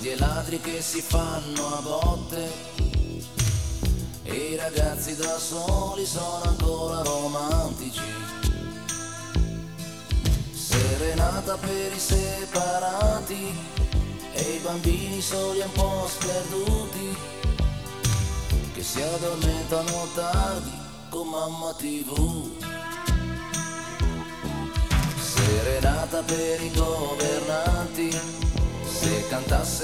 bastardi e ladri che si fanno a botte, e i ragazzi da soli sono ancora romantici. Serenata per i separati e i bambini soli e un po' sperduti, che si addormentano tardi con mamma TV. Serenata per i governanti, se cantasse